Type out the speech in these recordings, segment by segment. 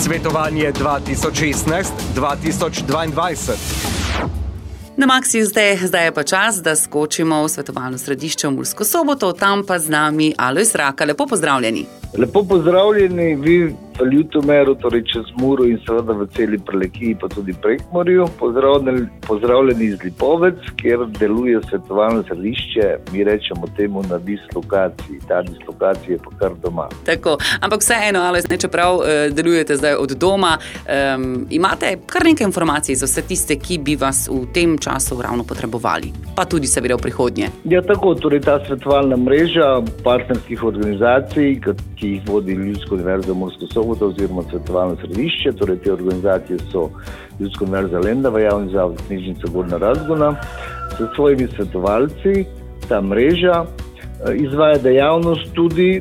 Svetovanje 2016-2022. Na Maxi zdaj je pa čas, da skočimo v svetovalno središče v Mursko Soboto, tam pa z nami Alojz Raka. Lepo pozdravljeni. Lepo pozdravljeni, vi v Ljutomeru, torej čez Muro in seveda v celi Prlekiji, pa tudi Prekmurju. Pozdravljeni iz Lipovec, kjer deluje svetovalno središče, mi rečemo temu na dislokaciji. Ta dislokacija je pa kar doma. Tako, ampak vseeno, Alojz, čeprav delujete zdaj od doma, imate kar nekaj informacij za vse tiste, ki bi vas v tem času ravno potrebovali, pa tudi seveda v prihodnje. Ja, tako, torej ta svetovalna mreža partnerskih organizacij, ki jih vodi Ljudska univerza Mursko Soboto oziroma svetovalno središče, torej te organizacije so Ljudska univerza Lendava, Javni zavod Knjižnica Gornja Radgona, s svojimi svetovalci. Ta mreža izvaja dejavnost tudi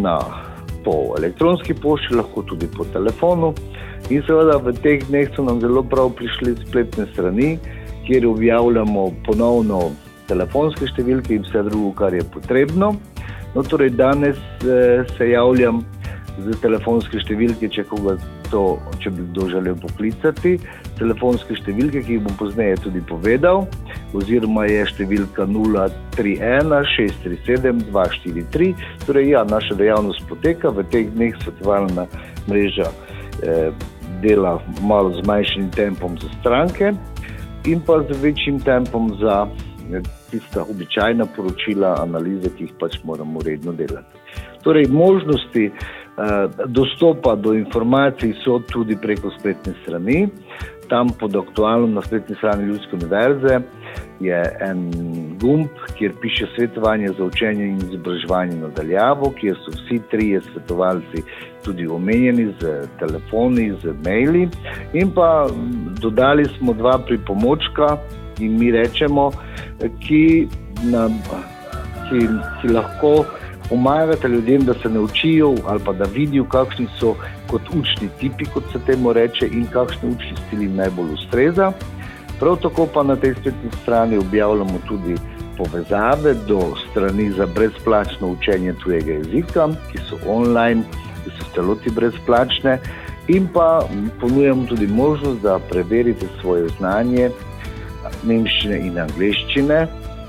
po elektronski pošti, lahko tudi po telefonu. In seveda v teh dneh so nam zelo prav prišli spletne strani, kjer objavljamo ponovno telefonske številke in vse drugo, kar je potrebno. No, torej danes se javljam z telefonske številke, če bi kdo želel poklicati. Telefonske številke, ki jih bom pozneje tudi povedal, oziroma je številka 031 637 243. Torej ja, naša dejavnost poteka, v teh dneh svetovalna mreža dela malo z manjšim tempom za stranke in pa z večjim tempom za tista običajna poročila, analize, ki jih pač moramo redno delati. Torej, možnosti dostopa do informacij so tudi preko spletne strani. Tam pod aktualno na spletni strani Ljudske univerze je en gumb, kjer piše svetovanje za učenje in izobraževanje na daljavo, kjer so vsi trije svetovalci tudi omenjeni z telefoni, z maili. In pa dodali smo 2 pripomočka, in mi rečemo, ki lahko pomagate ljudem, da se naučijo ali pa da vidijo, kakšni so kot učni tipi, kot se temu reče, in kakšni učni stili najbolj ustreza. Prav tako pa na tej spletni strani objavljamo tudi povezave do strani za brezplačno učenje tujega jezika, ki so online, ki so v celoti brezplačne, in pa ponujamo tudi možnost, da preverite svoje znanje nemščine in angleščine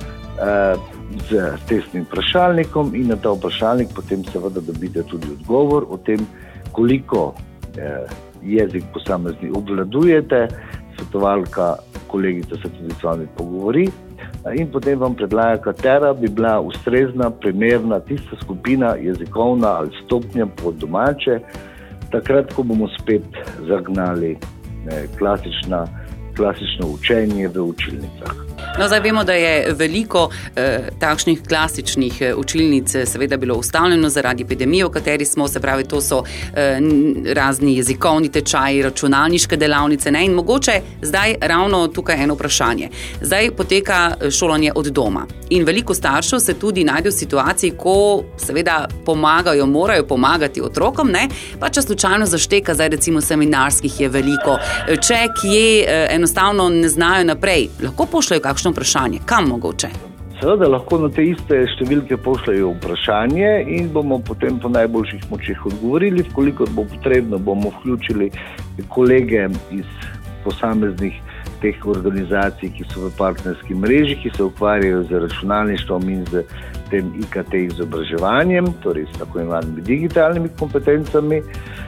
z testnim vprašalnikom in na ta vprašalnik potem seveda dobite tudi odgovor o tem, koliko jezik posamezni obvladujete. Svetovalka, kolegica se tudi z vami pogovori in potem vam predlaga, katera bi bila ustrezna, primerna, tista skupina jezikovna ali stopnja po domače, takrat, ko bomo spet zagnali klasično učenje v učilnicah. No, zdaj vemo, da je veliko takšnih klasičnih učilnic seveda bilo ustavljeno zaradi epidemije, v kateri smo, se pravi, to so razni jezikovni tečaji, računalniške delavnice, ne? In mogoče zdaj ravno tukaj eno vprašanje. Zdaj poteka šolanje od doma in veliko staršev se tudi najde v situaciji, ko seveda morajo pomagati otrokom, ne? Pa če slučajno zašteka, zdaj recimo seminarskih je veliko, če kje enostavno ne znajo naprej, lahko pošljajo kakšno vprašanje, kam mogoče? Seveda lahko na te iste številke pošljajo vprašanje in bomo potem po najboljših močeh odgovorili. Vkolikor bo potrebno, bomo vključili kolege iz posameznih teh organizacij, ki so v partnerski mreži, ki se ukvarjajo z računalništvom in z tem IKT izobraževanjem, torej s tako imenovanimi digitalnimi kompetencami.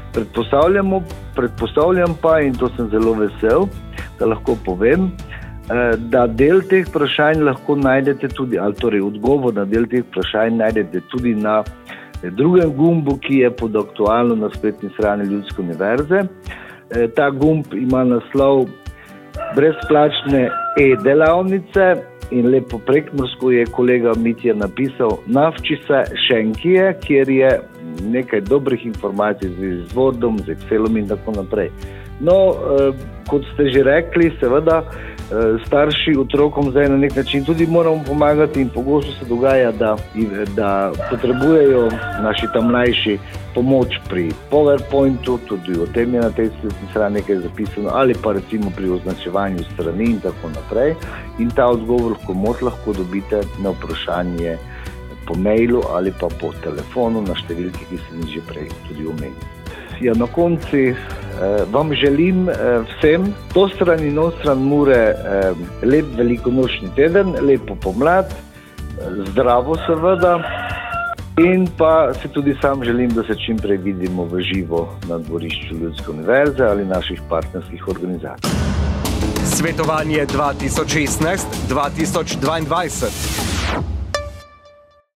Predpostavljam pa, in to sem zelo vesel, da lahko povem, da del teh vprašanj lahko najdete tudi, ali torej odgovor na del teh vprašanj najdete tudi na drugem gumbu, ki je pod aktualno na spletni strani Ljudske univerze. Ta gumb ima naslov brezplačne e-delavnice in lepo prekmursko je kolega Mitja napisal Navči se Šenkije, kjer je nekaj dobrih informacij z Wordom, z Excelom in tako naprej. No, kot ste že rekli, seveda starši otrokom zdaj na nek način tudi moramo pomagati in pogosto se dogaja, da potrebujejo naši tam mlajši pomoč pri PowerPointu, tudi o tem je na tej spletni strani nekaj zapisano, ali pa recimo pri označevanju strani in tako naprej. In ta odgovor lahko dobite na vprašanje po mailu ali pa po telefonu na številki, ki sem že prej tudi omenil. Ja, na konci vam želim vsem to stran in on stran Mure lep velikonočni teden, lepo pomlad, zdravo seveda in pa se tudi sam želim, da se čim prej vidimo v živo na dvorišču Ljudske univerze ali naših partnerskih organizacij. Svetovanje 2016-2022.